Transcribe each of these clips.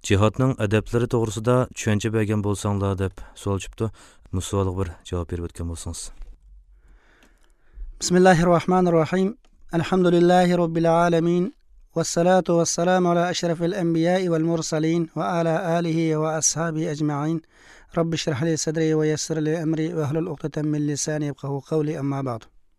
Cihatning adablari to'g'risida tushuncha bergan bo'lsanglar deb savol chipdi. Bu savolga bir javob berib o'tgan bo'lsangiz. Bismillahirrahmanirrahim. Alhamdulillahi robbil alamin. Vessalatu vesselamu ala eşrefil enbiya'i vel mursalin ve ala alihi ve ashabihi ecma'in. Rabbi şrah li sadri ve yessir li emri ve hlul uqdatan min lisani yefqahu qawli amma ba'd.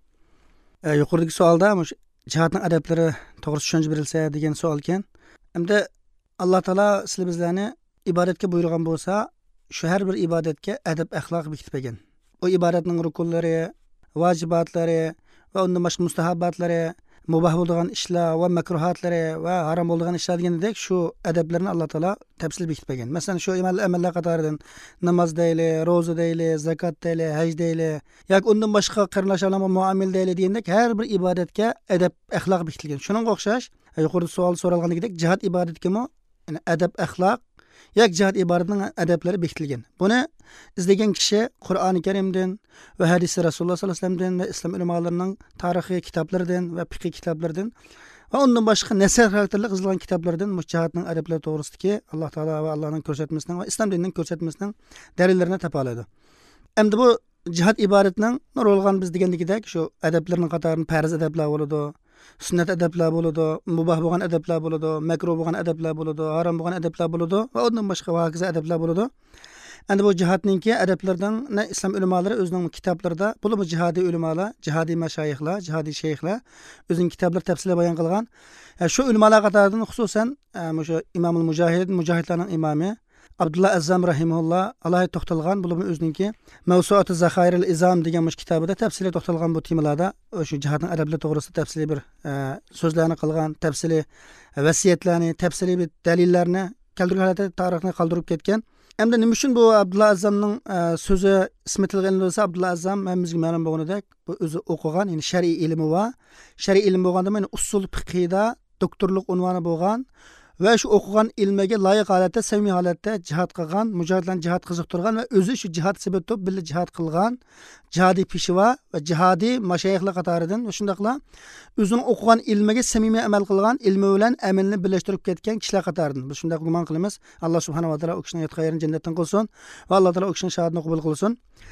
Yuqoridagi savolda cihatning adablari to'g'risida tushuncha berilsa degan savol ekan. Endi Alloh taolo sizlar bizlarni ibodatga buyurgan bo'lsa, shu har bir ibodatga adab axloq bekitib bergan. O ibodatning rukunlari, vajibatlari va undan boshqa mustahabbatlari, mubah bo'lgan ishlar va makruhatlari va harom bo'lgan ishlar degandek shu adablarni Alloh taolo tafsil bekitib bergan. Masalan, shu amallar qatoridan namoz deyli, ro'za deyli, zakot deyli, haj deyli, yoki undan boshqa qarindoshlarga muomala deyli degandek har bir ibodatga adab axloq bekitilgan. Shuningga o'xshash, yuqorida savol so'ralganidek jihad ibodatgami yani adab axloq yak jihad ibodatning adablari bekitilgan. Buni izlagan kishi Qur'oni Karimdan va hadisi Rasululloh sollallohu alayhi vasallamdan va islom ulamolarining tarixiy kitoblaridan va fiqh kitoblaridan va undan boshqa nasr xarakterli yozilgan kitoblardan jihadning adablari to'g'risidagi Alloh taolo va Allohning ko'rsatmasining va islom dinining ko'rsatmasining dalillarini topa oladi. Endi bu jihad ibodatning nurolgan biz degandagidek shu adablarning qatoridan farz adablar bo'ladi. Sünnet adablar bo'ladi, mubah bo'lgan adablar bo'ladi, makruh bo'lgan adablar bo'ladi, harom bo'lgan adablar bo'ladi va undan boshqa hokazo adablar bo'ladi. Endi bu jihatninki adablardan islom ulamolari o'zining kitoblarida, bu jihodiy ulamolar, jihodiy mashayixlar, jihodiy shayxlar o'zining kitoblar tafsilida bayon qilgan. Shu ulamolar qatoridan xususan o'sha Imomul Mujohidlarning imomi Abdullah Azzam rahimahulloh alohida to'xtalgan bu o'zininki Mavsuat Zakhairul Izam degan kitobida tafsili to'xtalgan bu temalarda o'sha jihatning adablari to'g'risida tafsili bir so'zlarni qilgan, tafsili vasiyatlarni, tafsili bir dalillarni keltirgan holatda tarixni qoldirib ketgan. Endi nima uchun bu Abdullah Azzamning so'zi ismi tilga ilinsa Abdullah Azzam hamimizga ma'lum bo'lganidek bu o'zi o'qigan, ya'ni shar'iy ilmi va shar'iy ilm bo'lganda men usul fiqhida doktorlik unvoni bo'lgan va shu o'qigan ilmiga loyiq holatda, samimiy holatda jihad qilgan, mujohidlarni jihad qiziqtirgan va o'zi shu jihad sababli birga jihad qilgan, jihodiy peshva va jihodiy mashayixlar qatoridan va shundaqla o'zining o'qigan ilmiga samimiy amal qilgan, ilmi bilan amalni birlashtirib ketgan kishilar qatoridan. Biz shunday gumon qilamiz. Alloh subhanahu va taolo o kishining xayrini jannatdan qilsin va Alloh taolo o kishining shahodatini qabul qilsin.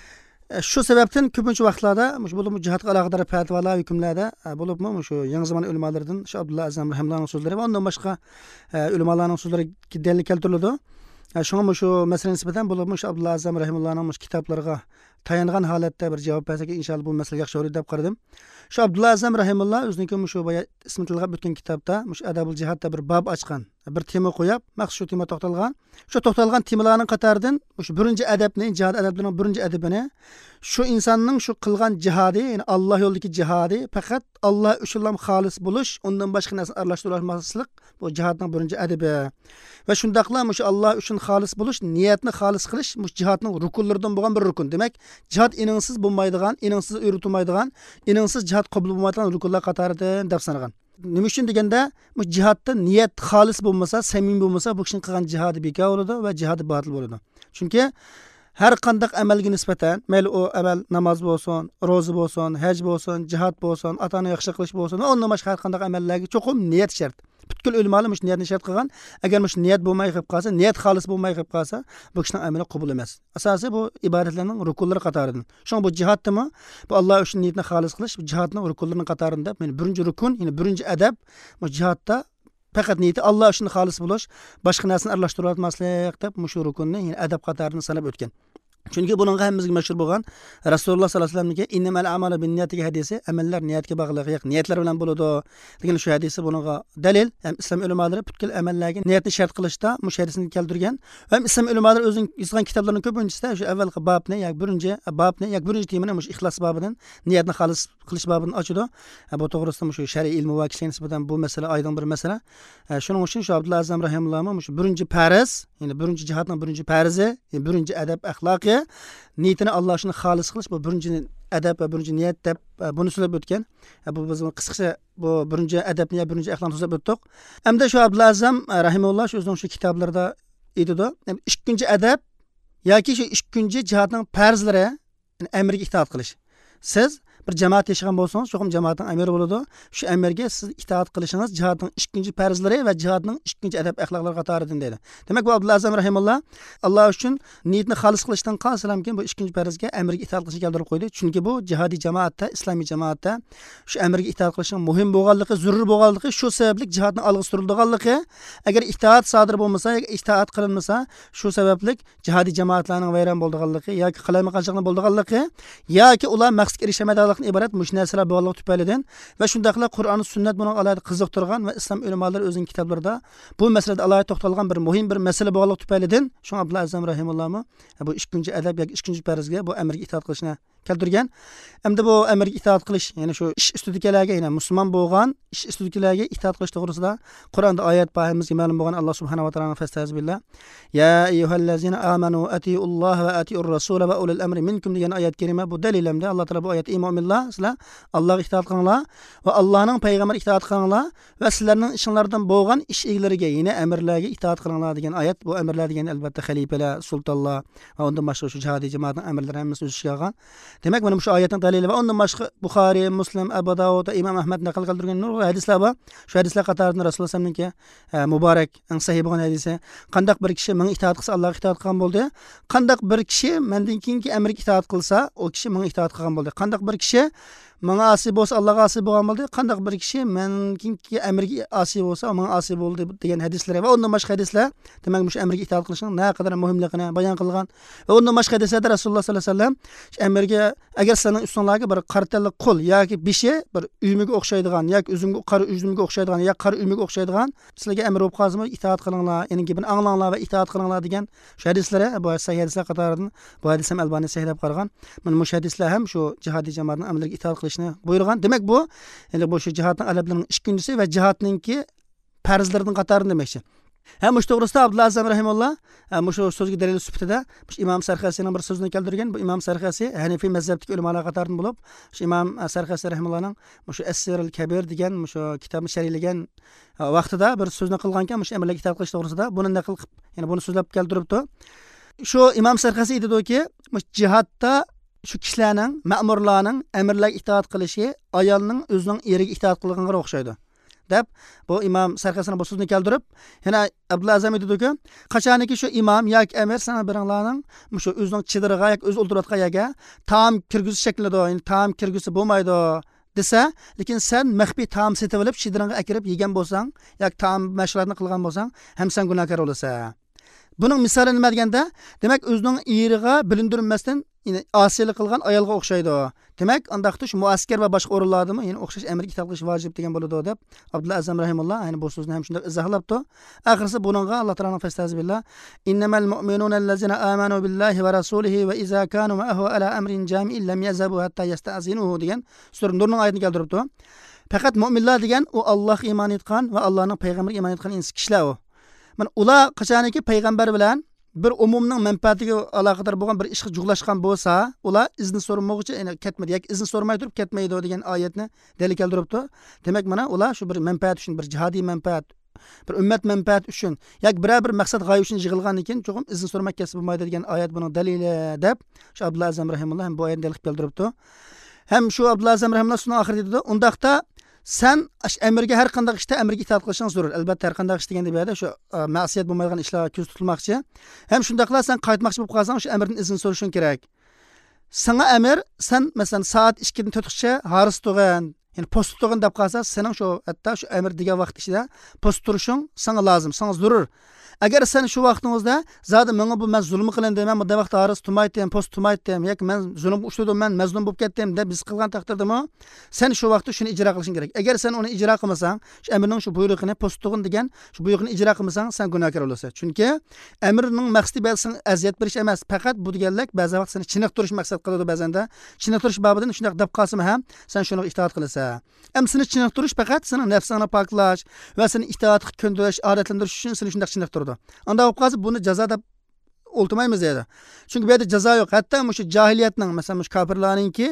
Shu sababdan ko'pincha vaqtlarda bu jihadga aloqador fatvolar, hukmlarda bo'libmi shu yangi zamon ulamolaridan shu Abdullah Azam rahimahullohning so'zlari va undan boshqa ulamolarning so'zlari dalil keltiriladi. Shunga shu masala nisbatan bo'libmi shu Abdullah Azam rahimahullohning kitoblariga tayangan holatda bir javob bersak inshaalloh bu masala yaxshi bo'ladi deb qaradim. Shu Abdullah Azam rahimahulloh o'zining shu ismi tilga o'tgan kitobda shu adabul jihadda bir bob ochgan, bir tema qo'yib, maqsad shu tema to'xtalgan. Shu to'xtalgan temalarning qatoridan shu birinchi adabni, jihad adablarining birinchi adabini shu insonning shu qilgan jihadi, ya'ni Alloh yo'lidagi jihadi faqat Alloh uchun xolis bo'lish, undan boshqa narsa aralashtirmaslik bu jihadning birinchi adabi. Va shundaqla shu Alloh uchun xolis bo'lish, niyatni xolis qilish bu jihadning rukunlaridan bo'lgan bir rukun. Demak, jihad iningsiz bo'lmaydigan, iningsiz o'rgatilmaydigan, iningsiz jihad qabul bo'lmaydigan rukunlar qatoridan deb sanalgan. Nima uchun deganda, bu jihatda niyat xolis bo'lmasa, samimiy bo'lmasa, bu kishining qilgan jihadi bekor bo'ladi va jihadi botil bo'ladi. Chunki har qanday amalga nisbatan, mayli u amal namoz bo'lsin, ro'za bo'lsin, haj bo'lsin, jihad bo'lsin, otani yaxshi qilish bo'lsin, va undan boshqa har qanday amallarga cho'qim niyat shart. Butkul o'lmalar mush niyatni shart qilgan. Agar mush niyat bo'lmay qolib qolsa, niyat xolis bo'lmay qolib qolsa, bu kishining amali qabul emas. Asosiy bu ibodatlarning rukunlari qatoridan. Shuning bu jihatdimi? Bu Alloh uchun niyatni xolis qilish, bu jihatning rukunlarining qatorida. Men birinchi rukun, ya'ni birinchi adab bu jihatda faqat niyati Alloh uchun xolis bo'lish, boshqa narsani aralashtirib olmaslik deb shu rukunni, ya'ni adab qatoridan sanab o'tgan. Chunki buning hammamizga mashhur bo'lgan Rasululloh sollallohu alayhi vasallamning innamal a'malu binniyati hadisi, amallar niyatga bog'liq, niyatlar bilan bo'ladi degan shu hadisi buningga dalil. Ham islom ulamolari butkul amallarga niyatni shart qilishda mush hadisni keltirgan. Ham islom ulamolari o'zining yozgan kitoblarining ko'pinchisida shu avvalgi babni, yoki birinchi temani mush ixlos bobidan niyatni xolis qilish bobini ochadi. Bu to'g'risida shu shar'iy ilm va kishiga nisbatan bu masala oydin bir masala. Shuning uchun shu Abdullah Azam rahimahulloh shu birinchi farz, ya'ni birinchi jihatning birinchi farzi, ya'ni birinchi adab axloqi niyatini Alloh uchun xolis qilish bu birinchi adab va birinchi niyat deb buni so'zlab o'tgan. Bu biz qisqacha bu birinchi adabni va birinchi axloqni so'zlab o'tdik. Hamda shu Abdullah Azam rahimahulloh shu o'zining shu kitoblarida aytadi, ikkinchi adab yoki shu ikkinchi jihatning farzlari, amriga itoat qilish. Siz bir jamoat yashagan bo'lsangiz, cho'qim jamoatning amiri bo'ladi. Shu amirga siz itoat qilishingiz jihadning ikkinchi farzlari va jihadning ikkinchi adab axloqlari qatoridan deydi. Demak, bu Abdullah Azam rahimulloh Alloh uchun niyatni xolis qilishdan qolsalamkin bu ikkinchi farzga amirga itoat qilishni keltirib qo'ydi. Chunki bu jihodiy jamoatda, islomiy jamoatda shu amirga itoat qilishning muhim bo'lganligi, zarur bo'lganligi, shu sababli jihadni olg'a surilganligi, agar itoat sodir bo'lmasa, itoat qilinmasa, shu sababli jihodiy jamoatlarning vayron bo'lganligi yoki qalaymaganchilikning bo'lganligi yoki ular maqsadga erishamaydiganlikdan iborat mush narsalar bo'lganligi tufaylidan va shundaqla Qur'on va sunnat buni alohida qiziqtirgan va islom ulamolari o'zining kitoblarida bu masalada alohida to'xtalgan bir muhim bir masala bo'lganligi tufaylidan shu Abdullah Azam rahimullohmi bu ikkinchi adab yoki ikkinchi farzga bu amirga itoat qilishni keltirgan. Endi bu amirga itoat qilish, ya'ni shu ish ustidagilarga, ya'ni musulmon bo'lgan ish ustidagilarga itoat qilish to'g'risida Qur'onda oyat bahimizga ma'lum bo'lgan Alloh subhanahu va taoloning fastazbillah ya ayyuhallazina amanu atiulloha va atiur rasul va ulul amri minkum degan oyat kerima bu dalilamda Alloh taolo bu oyat mu'minlar sizlar Allohga itoat qilinglar va Allohning payg'ambariga itoat qilinglar va sizlarning ishinglardan bo'lgan ish egalariga, ya'ni amirlarga itoat qilinglar degan oyat. Bu amirlar degan albatta xalifalar, sultonlar va undan boshqa shu jihodiy jamoatning amirlari hammasi o'z ishiga olgan. Demak, mana shu oyatning dalili va undan boshqa Buxoriy, Muslim, Abu Dawud, Imom Ahmad naql qildirgan nurg'un hadislar bor. Shu hadislar qatorida Rasululloh sallallohu alayhi vasallamning muborak, eng sahih bo'lgan hadisi, qandaq bir kishi menga itoat qilsa Allohga itoat qilgan bo'ldi. Qandaq bir kishi mendan keyingi amirga itoat qilsa, o kishi menga itoat qilgan bo'ldi. Qandaq bir kishi menga asi bo'lsa Allohga asi bo'lgan bo'ldi. Qandaq bir kishi menga amirga asi bo'lsa, menga asi bo'ldi degan hadislar va undan boshqa hadislar, demak, mush amirga itoat qilishning naqadar muhimligini bayon qilgan. Va undan boshqa hadislarda Rasululloh sallallohu alayhi vasallam amirga agar sizning ustingizga bir qartalla qo'l yoki beshi bir uymiga o'xshaydigan yoki uzumga qari uzumga o'xshaydigan yoki qari uymiga o'xshaydigan sizlarga amir bo'lib qolsa, itoat qilinglar, endi bir anglanglar va itoat qilinglar degan shu hadislari bu sahih hadislar qatoridan bu hadis ham Albani sahihlab qaragan. Mana mush hadislar ham shu jihodiy jamoatning amirlarga itoat qilishni buyurgan. Demak, bu endi bu shu jihadning alablarining ikkinchisi va jihadningki farzlarining qatorida demakchi. Hem şu to'g'risida Abdullah Azam rahimulloh shu so'zga dalil sifatida Imom Sarxasiyning bir so'zini keltirgan. Bu Imom Sarxasiy Hanifiy mazhabdagi ulamolar qatoridan bo'lib, shu Imom Sarxasiy rahimullohning shu As-Sirul Kabir degan shu kitobni sharhlagan vaqtida bir so'zni qilgan ekan, shu amirlarga itoat qilish to'g'risida buni naql qilib, ya'ni buni so'zlab keltiribdi. Shu Imom Sarxasiy dediki, jihadda shu kishilarning, ma'murlarning amirlarga itoat qilishi ayolning o'zining eriga itoat qilganiga o'xshaydi deb bu Imom Sarxasiyning bu so'zini keltirib, yana Abdullah Azam dediki, qachoniki shu imom yoki amir sana biringlarning shu o'zining chidiriga yoki o'z o'ltirayotgan yerga taom kirgizish shaklida, ya'ni taom kirgisi bo'lmaydi desa, lekin sen maxfiy taom setib olib chidiringga akirib yegan bo'lsang yoki taom mashg'ulotni qilgan bo'lsang, ham sen gunohkor bo'lasan. Buning misoli nima deganda, demak, o'zining eriga bilindirmasdan asiylik qilgan ayolga o'xshaydi. Demak, undaqda shu muaskar va boshqa o'rinlardami, ya'ni o'xshash amirga itoat qilish vojib degan bo'ladi deb Abdullah Azam rahimulloh ya'ni bu so'zni ham shunday izohlabdi. Oxirisi buningga Alloh taoloning fastazbillah innamal mu'minuna allazina amanu billahi va rasulihi va iza kanu ma'ahu ala amrin jami'in lam yazabu hatta yasta'zinuhu degan sura Nurning oyatini keltiribdi. Faqat mu'minlar degan u Allohga iymon etgan va Allohning payg'ambariga iymon etgan kishilar u. Mana ular qachoniki payg'ambar bilan bir umumning manfaatiga aloqador bo'lgan bir ishga jug'lashgan bo'lsa, ular izni so'ramaguncha ketmaydi yoki izni so'ramay turib ketmaydi degan oyatni dalil keltiribdi. Demak, mana ular shu bir manfaat uchun, bir jihodiy manfaat, bir ummat manfaati uchun yoki bir maqsad g'oya uchun yig'ilgan ekan, cho'qim izni so'ramay ketsa bo'lmaydi degan oyat buning dalili deb shu Abdullah Azam rahimulloh ham bu oyatni dalil keltiribdi. Ham shu Abdullah Azam rahimulloh shuni oxirida dedi, undaqda sen amirga har qanday ishda amirga itoat qilishing zarur. Albatta har qanday ish deganda bu yerda shu ma'siyat bo'lmaydigan ishlar ko'z tutilmoqchi. Ham shundaqla sen qaytmoqchi bo'lib qolsang, shu amirdan izn so'rashing kerak. Sana amir sen masalan soat 2 dan 4gacha haris turgan, ya'ni post turgan deb qolsa, sening shu hatto shu amir degan vaqt ichida post turishing sana lozim, sana zarur. Agar sen shu vaqtingizda zodi menga bu men zulm qilindim, men bu vaqtda haris tumaydim, post tumaydim yoki men zulm ushladim, men mazlum bo'lib ketdim deb biz qilgan taqdirdami, sen shu vaqtda shuni ijro qilishing kerak. Agar sen uni ijro qilmasang, shu amirning shu buyrug'ini post tug'in degan shu buyrug'ini ijro qilmasang, sen gunohkor bo'lasan. Chunki amirning maqsadi bo'lsa aziyat berish emas, faqat bu deganlik ba'zi vaqt seni chiniqtirish maqsad qiladi ba'zanda. Chiniqtirish babidan shunday deb qolsa ham, sen shuni itoat qilasan. Ham seni chiniqtirish faqat sening nafsingni poklash va seni itoatga ko'ndirish, odatlantirish uchun seni shunday chiniqtiradi. Anda bo'lib qolsa buni jazo deb o'ltirmaymiz dedi. Chunki bu yerda jazo yo'q. Hatto shu jahiliyatning, masalan, shu kofirlarningki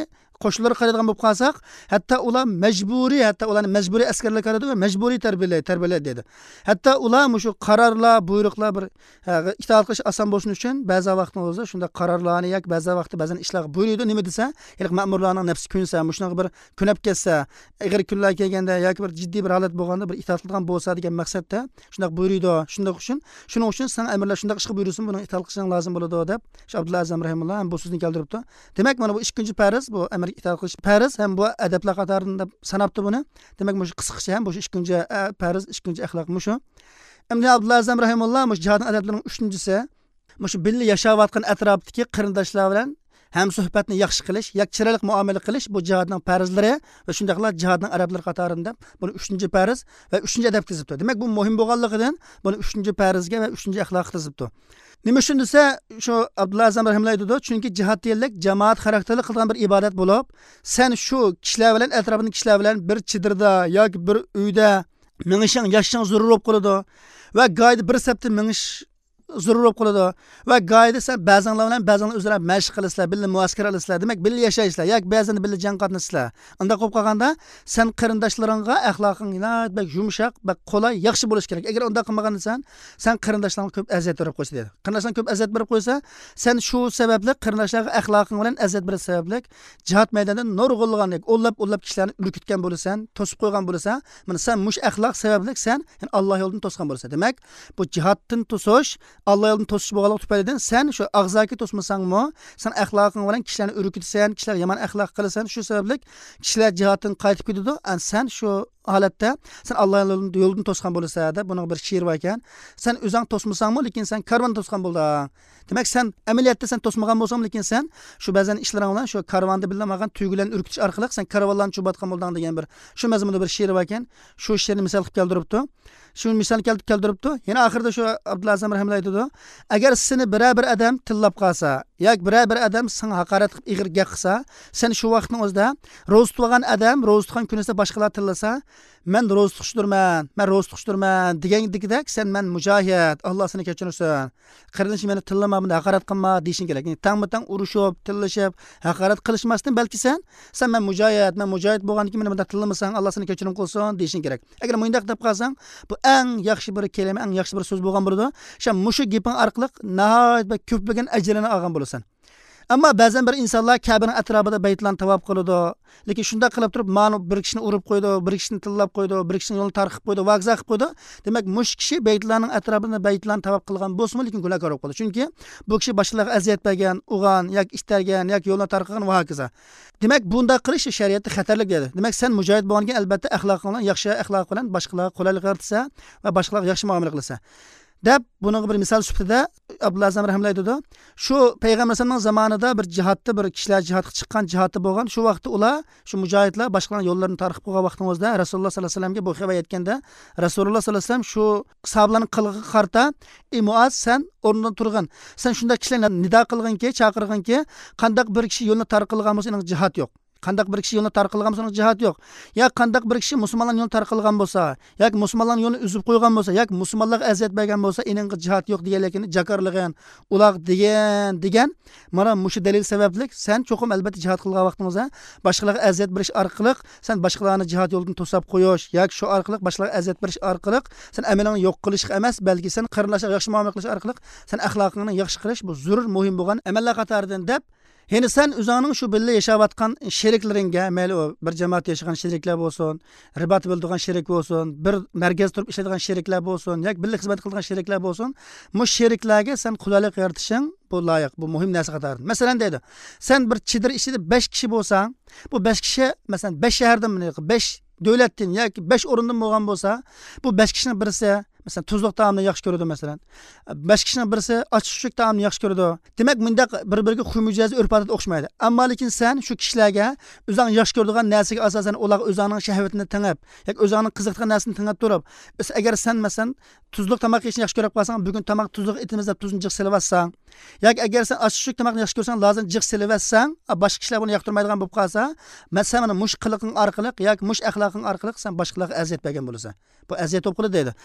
qo'shinlarga qaraydigan bo'lib qolsak, hatto ular ularni majburiy askarlar qaraydi va majburiy tarbiyalaydi dedi. Hatto ular shu qarorlar, buyruqlar bir itoat qilish oson bo'lsin uchun ba'zi vaqtda o'zi shunda qarorlarni yoki ba'zan ishlarga buyuradi. Nima desa, ilk ma'murlarning nafsi kunsa, shunaqa bir kunab ketsa, ig'ir kunlar kelganda yoki bir jiddiy bir holat bo'lganda bir itoat qilgan bo'lsa degan maqsadda shunaqa buyuradi. Shuning uchun sen amirlar shunday ishga buyursin, buni itoat qilishing lozim bo'ladi deb Abdulla Azam rahimulloh ham bu so'zni keltiribdi. Demak, mana bu ikkinchi farz, bu amir itoat qilish farz ham bu adablar qatorida sanabdi buni. Demak, shu qisqacha ham bu ikkinchi farz, ikkinchi axloq shu. Endi Abdulla Azam rahimulloh jihadning adablarining 3-si shu birga yashayotgan atrofdagi qarindoshlar bilan ham suhbatni yaxshi qilish, chiroyli muomala qilish bu jihadning farzlari va shundaqla jihadning adablari qatorida buni 3-chi farz va 3-chi adab tizibdi. Demak, bu muhim bo'lganligidan buni 3-chi farzga va 3-chi axloq tizibdi. Nima uchun desa, shu Abdulla Azam rahimulloh aytdi, chunki jihad deylik jamoat xarakterli qilgan bir ibodat bo'lib, sen shu kishilar bilan atrofidagi kishilar bilan bir chidirda yoki bir uyda mingishing, yashashing zarur bo'lib qoladi va go'yda bir sapda mingish zarur bo'lib qoladi va go'yda sen ba'zanlar bilan ba'zanlar o'zaro mashq qilasizlar, birga muaskar qilasizlar, demak birga yashaysizlar yoki ba'zan birga jang qatnashsizlar. Unda qo'yib qolganda sen qarindoshlaringga axloqing yumshoq va qulay, yaxshi bo'lish kerak. Agar unda qilmaganda sen qarindoshlaringga ko'p aziyat berib qo'ysa dedi. Qarindoshlaring ko'p aziyat berib qo'ysa, sen shu sababli qarindoshlarga axloqing bilan aziyat berish sababli jihad maydonida nurg'unlagan, o'llab kishilarni urkitgan bo'lasan, to'sib qo'ygan bo'lasan, mana sen mush axloq sababli sen Alloh yo'lidan to'sgan bo'lasan. Demak, bu jihaddan to'sish Allah yo'lini to'sish bo'lganligi tufaylidan sen shu ag'zoki to'smasangmi, sen axloqing bilan kishilarni urkitsan, kishilar yomon axloq qilasan, shu sababli kishilar jihatdan qaytib ketadi. Sen shu holatda sen Alloh yo'lidan to'sgan bo'lsa-da, buning bir she'r bor ekan. Sen o'zing to'smasangmi, lekin sen karvon to'sgan bo'lding. Demak, sen amaliyotda sen to'smagan bo'lsang, lekin sen shu ba'zan ishlaring bilan shu karvonda bilmagan tuyg'ularni urkitish orqali sen karvonlarni cho'batgan bo'lding degan bir shu mazmunda bir she'r bor ekan. Shu she'rni misol qilib keltiribdi. Shu misol keltiribdi. Yana oxirida shu Abdulla Azam rahimulloh aytadi, agar seni bir adam tillab qolsa, yoki bir adam senga haqorat qilib ig'ir gap qilsa, sen shu vaqtning o'zida ro'za tutgan adam ro'za tutgan kunida boshqalar tillasa, men ro'za tutishdirman degandek sen men mujohid, Alloh seni kechirsin. Qarindoshim meni tillama, meni haqorat qilma deyishing kerak. Tang-tang urushib, tillashib, haqorat qilishmasdan balki sen men mujohid bo'lgandan keyin meni bunday tillamasang, Alloh seni kechirim qilsin deyishing kerak. Agar mundaq deb qolsang, bu eng yaxshi bir kelima, eng yaxshi bir so'z bo'lgan bo'ladi. Shu mushu gaping orqali nihoyat va ko'plagan ajrini olgan bo'lasan. Ammo ba'zan bir insonlar Kabaning atrofida baytlarni tavob qiladi, lekin shunda qilib turib, ma'lum bir kishini urib qo'ydi, bir kishini tillab qo'ydi, bir kishini yo'lini tarqib qo'ydi, vaqza qilib qo'ydi. Demak, mush kishi baytlarning atrofida baytlarni tavob qilgan bo'lsa-mu, lekin gunohkor bo'lib qoldi. Chunki bu kishi boshqalarga aziyat bergan, ugan yoki istargan yoki yo'lni tarqagan va hokazo. Demak, bunda qilish shariatda xatarlik dedi. Demak, sen mujohid bo'lgandan albatta axloqing bilan, yaxshi axloq bilan boshqalarga qulaylik yaratsa va boshqalarga yaxshi muomala qilsa. deb buning bir misol sifatida Abdulla Azam rahimahulloh aytadi. Shu payg'ambar sollallohu zamonida bir jihatda bir kishilar jihatga chiqqan jihatda bo'lgan, shu vaqtda ular shu mujohidlar boshqalarning yo'llarini tarqib qo'ygan vaqtimizda Rasululloh sollallohu alayhi vasallamga bu xabar aytganda, Rasululloh sollallohu alayhi vasallam shu sahobalarning qilg'iga qarta, "Ey Muaz, sen o'rnidan turgin. Sen shunda kishilarni nido qilginki, chaqirginki, qandaq bir kishi yo'lni tarqilgan bo'lsa, uning jihad yo'q. Qandaq bir kishi yo'lni tarqilgan bo'lsa, uning jihad yo'q. Ya qandaq bir kishi musulmonlarning yo'lini tarqilgan bo'lsa, yoki musulmonlarning yo'lini uzib qo'ygan bo'lsa, yoki musulmonlarga aziyat bergan bo'lsa, uning jihad yo'q deganligini jakarlagan, uloq degan mana mushu dalil sababli sen cho'qim albatta jihad qilgan vaqtingizda boshqalarga aziyat berish orqali sen boshqalarni jihad yo'lidan to'sab qo'yish yoki shu orqali boshqalarga aziyat berish orqali sen amalingni yo'q qilish emas, balki sen qarindoshlarga yaxshi muomala qilish orqali sen axloqingni yaxshi qilish bu zarur muhim bo'lgan amallar qatoridan deb. Yine sen o'zingning shu birga yashayotgan sheriklaringga, mayli bir jamoat yashagan sheriklar bo'lsin, ribat bildigan sherik bo'lsin, bir markaz turib ishlaydigan sheriklar bo'lsin, yoki birga xizmat qiladigan sheriklar bo'lsin, bu sheriklarga sen qulaylik yaratishing bu loyiq, bu muhim narsa qatori. Masalan deydi, sen bir chidir ishida 5 kishi bo'lsang, bu 5 kishi masalan 5 shahardan 5 davlatdan yoki 5 o'rindan bo'lgan bo'lsa, bu 5 kishining birisi mesela tuzluq taamni yaxshi ko'radi masalan. 5 kishining birisi ochiq taamni yaxshi ko'radi. Demak, bunda bir-biriga xumujazi urf-odat o'xshamaydi. Ammo lekin sen shu kishilarga o'zing yaxshi ko'radigan narsaga asosan ular o'zining shahvatini tingab, yoki o'zining qiziqgan narsani tingab turib, agar sen masalan tuzluq tomoq yeyishni yaxshi ko'rib qolsang, bugun tomoq tuzluq etimiz deb tuzni jiq silib olsang, yoki agar sen ochiq tomoqni yaxshi ko'rsang, lozim jiq silib olsang, boshqa kishilar buni yoqtirmaydigan bo'lib qolsa, masalan mush qiliqing orqali yoki mush axloqing orqali sen boshqalarga aziyat bergan bo'lasan. Bu aziyat bo'lib qoladi deydi. Aziyat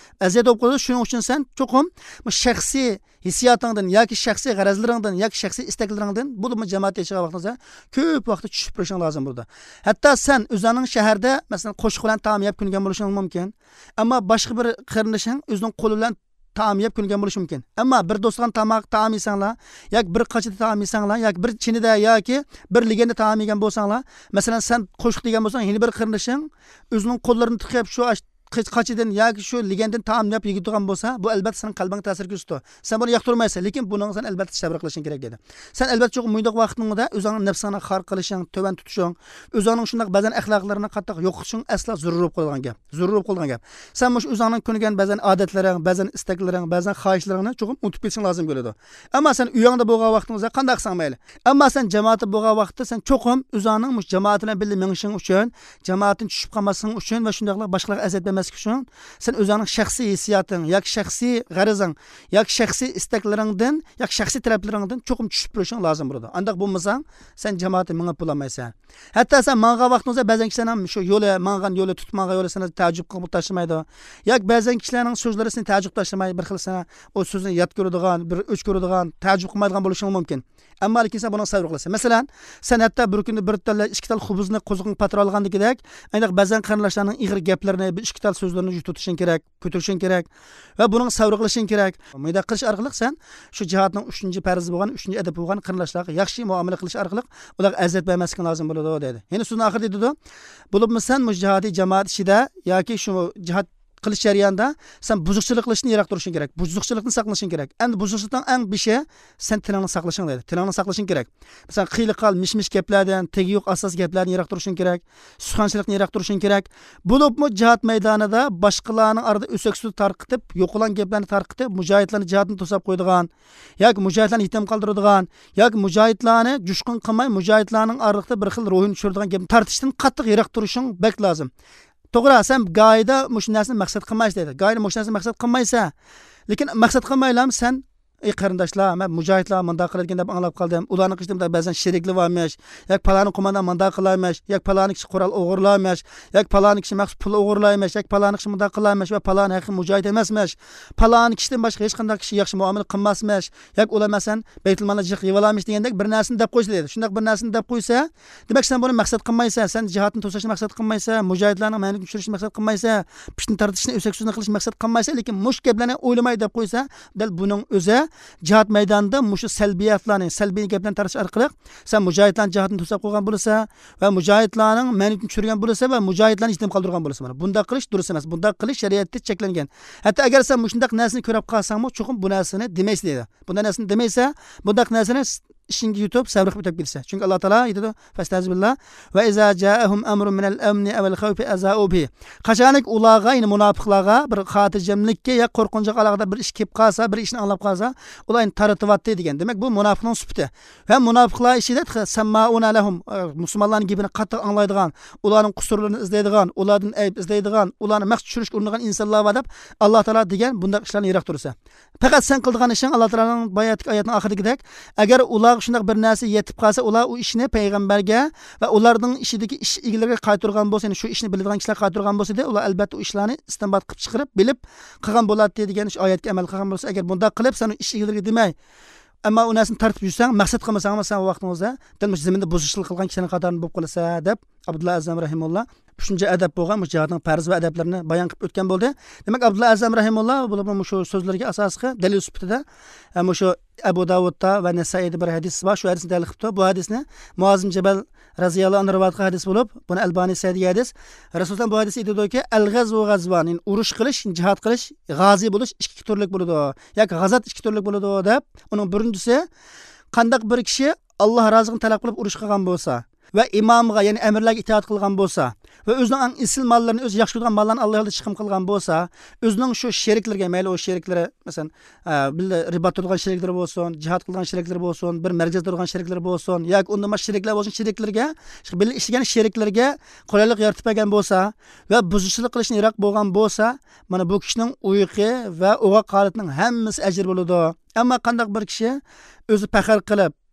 bo'lib qoladi. Shuning uchun sen cho'qim bu shaxsiy hissiyotingdan yoki shaxsiy g'arazlaringdan yoki shaxsiy istaklaringdan bo'lib jamoat yashagan vaqtingizda ko'p vaqtni tushib turishing lozim bo'ldi. Hatto sen o'zining shaharda masalan qo'shiq bilan taom yeb kungan bo'lishing mumkin. Ammo boshqa bir qarindishing o'zining qo'li bilan taom yeb kungan bo'lishi mumkin. Ammo bir do'stdan taom yesanglar, yoki bir qachida taom yesanglar, yoki bir chinida yoki bir liganda taom yegan bo'lsanglar, masalan sen qo'shiq degan bo'lsang, yeni bir qarindishing o'zining qo'llarini tiqib shu qachidan yoki shu ligandan taom yeb yeydigan bo'lsa, bu albatta sening qalbingga ta'sir ko'rsatadi. Sen buni yoqtirmaysan, lekin buning sen albatta sabr qilishing kerak dedi. Sen albatta cho'q muydoq vaqtingda o'zingning nafsingni xor qilishing, to'van tutishing, o'zingning shunday ba'zan axloqlarini qattiq yo'qotishing asla zarur bo'lib qolgan gap. Zarur bo'lib qolgan gap. Sen mush o'zingning kunigan ba'zan odatlaring, ba'zan istaklaring, ba'zan xohishlaringni cho'qim unutib ketishing lozim bo'ladi. Ammo sen uyingda bo'lgan vaqtingizda qanday qilsang mayli. Ammo sen jamoatda bo'lgan vaqtda sen cho'qim o'zingning mush jamoat bilan birga mengishing uchun, jamoatdan tushib qolmasing uchun va shundaylar boshqalarga azat uchun sen o'zingning shaxsiy hissiyoting yoki shaxsiy g'arazing yoki shaxsiy istaklaringdan yoki shaxsiy talablaringdan cho'qim tushib turishing lozim bo'ladi. Undaq bo'lmasang, sen jamoatga mengib bo'lmaysan. Hatto sen mangan vaqtingizda ba'zan kishilar ham shu yo'li mangan yo'li tutmagan yo'li seni ta'jib qilib tashlamaydi. Yoki ba'zan kishilarning so'zlari seni ta'jib tashlamaydi, bir xil sana o so'zni yod ko'radigan, bir o'ch ko'radigan, ta'jib qilmaydigan bo'lishi mumkin. Ammo lekin sen buni sabr qilasan. Masalan, sen hatto bir kunda bir talla ikki tal xubuzni qo'ziqni patron olgandagidek, ayniq ba'zan qarindoshlarning ig'ir gaplarini, bir ikki tal so'zlarini tutishing kerak, ko'tarishing kerak va buning sabr qilishing kerak. Mayda qilish orqali sen shu jihatning 3-farzi bo'lgan, 3-adab bo'lgan qarindoshlarga yaxshi muomala qilish orqali ularga azat bermaslik lozim bo'ladi dedi. Yana so'zning oxirida dedi, bo'libmi sen mujahidi jamoat ishida yoki shu jihat qilish jarayonida sen buzuqchilik qilishni yiroq turishing kerak. Buzuqchilikni saqlashing kerak. Endi buzuqchilikning eng beshi sen tilingni saqlashing deydi. Tilingni saqlashing kerak. Masalan, qiyliqal, mish-mish gaplardan, tegi yo'q asos gaplardan yiroq turishing kerak. Suxanchilikni yiroq turishing kerak. Bo'libmi jihat maydonida boshqalarning orada o'sak-suv tarqitib, yo'qilan gaplarni tarqitib, mujohidlarni jihatni to'sab qo'ydigan, yoki mujohidlarni yetim qoldiradigan, yoki mujohidlarni jushqin qilmay, mujohidlarning orasida bir xil ruhini tushiradigan gapni tartishdan qattiq yiroq turishing bek lozim. To'g'ri, sen g'oyada mush narsani maqsad qilmaysiz deydi. G'oyada mush narsani maqsad qilmaysa, lekin maqsad qilmaylam sen qarindoshlar, men mujohidlar menda qiladigan deb anglab qoldim. Ularning qishda ba'zan sherikli varmish, yoki palani qo'mondan menda qilarmish, yoki palani kishi qurol o'g'irlaymish, yoki palani kishi maxsus pul o'g'irlaymish, yoki palani kishi menda qilarmish va palani haqiqiy mujohid emasmish. Palani kishidan boshqa hech qanday kishi yaxshi muomala qilmasmish, yoki ular masalan Baytul Malga jiq yivalarmish degandek bir narsani deb qo'ysa deydi. Shunday bir narsani deb qo'ysa, demak sen buni maqsad qilmaysan, sen jihatni to'sashni maqsad qilmaysan, mujohidlarning ma'nini tushirishni maqsad qilmaysan, pishni tartishni o'sak so'zni qilishni maqsad qilmaysan, lekin mush gaplarni o'ylamay deb qo'ysa, dal buning o'zi jihat maydonida mushu salbiyatlarni, salbiy gaplarni tartish orqali sen mujohidlarning jihatini to'sab qo'ygan bo'lsa va mujohidlarning ma'nini tushirgan bo'lsa va mujohidlarni yetim qoldirgan bo'lsa, mana bunday qilish durust emas. Bunday qilish shariatda cheklangan. Hatto agar sen mushundaq narsani ko'rib qolsangmi, cho'qim bu narsani demaysiz deydi. Bunday narsani demaysa, bundaq narsani ishingga yutib sabr qilib o'tib ketsa. Chunki Alloh taolo aytadi: "Fastazbillah va iza ja'ahum amrun min al-amni aw al-khawfi aza'u bi." Qachonlik ularga, ya'ni munofiqlarga bir xotirjamlikka yoki qo'rqinchga aloqada bir ish kelib qolsa, bir ishni anglab qolsa, ular taratyapti degan. Demak, bu munofiqning sifati. Va munofiqlar ishida sammauna lahum, musulmonlarning gapini qattiq anglaydigan, ularning qusurlarini izlaydigan, ulardan ayb izlaydigan, ularni maqsad tushirishga uringan insonlar va deb Alloh taolo degan bunday ishlarni yiroq tursa. Faqat sen qilgan ishing Alloh taoloning bayatlik oyatining oxiridagidek, agar ular shunday bir narsa yetib qolsa, ular u ishni payg'ambarga va ularning ishidagi ish egalariga qaytargan bo'lsa, shu ishni biladigan kishilar qaytargan bo'lsa, ular albatta u ishlarni istinbat qilib chiqarib, bilib qilgan bo'ladi degan oyatga amal qilgan bo'lsa, agar bunday qilib sen ish egalariga demay, ammo u narsani tartib yursang, maqsad qilmasang, sen vaqtingizda dalmish zaminda buzishlik qilgan kishining qatorida bo'lib qolsa deb Abdullah Azam rahimulloh 3-adab bo'lgan mujohidning farz va adablarini bayon qilib o'tgan bo'ldi. Demak, Abdullah Azam rahimulloh bu shu so'zlarga asosida dalil sifatida shu Abu Davudda va Nasaiyda bir hadis bor. Shu hadisni dalil qilibdi. Bu hadisni Muazim Jabal raziyallohu anhu rivoyat qilgan hadis bo'lib, buni Albani saydiga hadis. Rasululloh bu hadisda aytadiki, al-ghazvu ghazvan, urush qilish, jihad qilish, g'azi bo'lish ikki turlik bo'ladi. Yoki g'azat ikki turlik bo'ladi deb, uning birinchisi qandaq bir kishi Alloh roziligini talab qilib urush qilgan bo'lsa va imomga, ya'ni amirlarga itoat qilgan bo'lsa va o'zining eng isil mollarini, o'zi yaxshi ko'rgan mollarni Alloh yo'lida chiqim qilgan bo'lsa, o'zining shu sheriklarga, mayli o sheriklari, masalan, birga ribat turgan sheriklari bo'lsin, jihad qilgan sheriklari bo'lsin, bir markazda turgan sheriklari bo'lsin, yoki undan boshqa sheriklar bo'lsin, sheriklarga, birga ishlagan sheriklarga qulaylik yaratib bergan bo'lsa va buzishlik qilishni yiroq bo'lgan bo'lsa, mana bu kishining uyqi va o'g'a qolatining hammasi ajr bo'ladi. Ammo qandaq bir kishi o'zi faxr qilib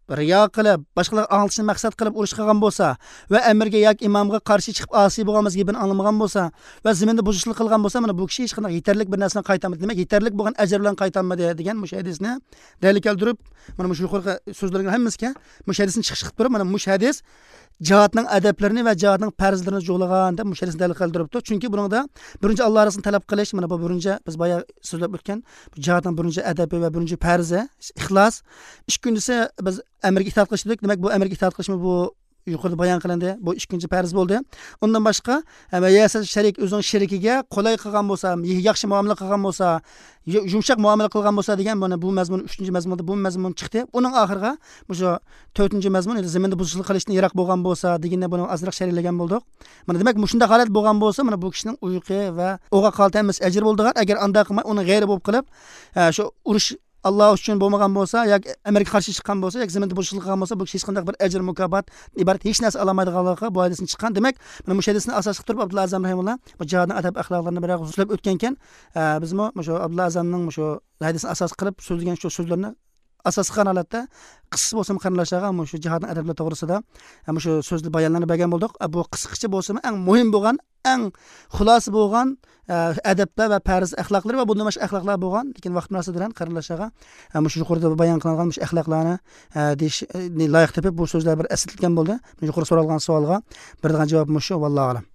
riyo qilib, boshqalar anglashni maqsad qilib urush qilgan bo'lsa va amirga yoki imomga qarshi chiqib osiy bo'lgan bo'lsa, gapini anglamagan bo'lsa va zaminda buzishlik qilgan bo'lsa, mana bu kishi hech qanday yetarlik bir narsani qaytarmadi. Demak, yetarlik bo'lgan ajr bilan qaytarmadi degan mush hadisni dalil keltirib, mana shu yuqorqi so'zlarning hammasiga mush hadisni chiqib turib, mana mush hadis jihatning adablarini va jihatning farzlarini jo'g'lagan deb mush hadisni dalil keltiribdi. Chunki buningda birinchi Alloh rasini talab qilish, mana bu birinchi biz boya so'zlab o'tgan bu jihatning birinchi adabi va birinchi farzi ixlos. Ikkinchisi biz amirga itoat qilish dedik. Demak, bu amirga itoat qilishmi bu yuqorida bayon qilindi. Bu ikkinchi farz bo'ldi. Undan boshqa yasa sharik o'zining sherikiga qulay qilgan bo'lsa, yaxshi muomala qilgan bo'lsa, yumshoq muomala qilgan bo'lsa degan mana bu mazmun 3-mazmunda bu mazmun chiqdi. Uning oxiriga o'sha 4-mazmun zaminda buzishlik qilishni yiroq bo'lgan bo'lsa deganda buni azroq sharilagan bo'ldik. Mana demak, shunday holat bo'lgan bo'lsa, mana bu kishining uyqi va o'g'a qaltamiz ajr bo'ldigan. Agar unda qilmay uni g'ayri bo'lib qilib, shu urush Allah uchun bo'lmagan bo'lsa yoki amirga qarshi chiqqan bo'lsa yoki zaminda buzishlik qilgan bo'lsa, bu kishi hech qanday bir ajr mukofot iborat hech narsa olamaydiganligi bu hadisdan chiqqan. Demak, mana bu hadisni asos qilib Abdullah Azam rahimulloh bu jihadning adab axloqlarini bir so'zlab o'tgan ekan. Bizmi shu Abdullah Azamning shu hadisni asos qilib so'zlagan shu so'zlarni asos qilgan holatda qisqa bo'lsa qarindoshlarga shu jihadning adablari to'g'risida shu so'zli bayonlarni bergan bo'ldik. Bu qisqacha bo'lsa eng muhim bo'lgan, eng xulosa bo'lgan adablar va farz axloqlar va bunday axloqlar bo'lgan. Lekin vaqt munosabati bilan qarindoshlarga shu yuqorida bayon qilingan shu axloqlarni deyish loyiq topib bu so'zlar bir aslitilgan bo'ldi. Yuqorida so'ralgan savolga beradigan javob shu, vallohu alam.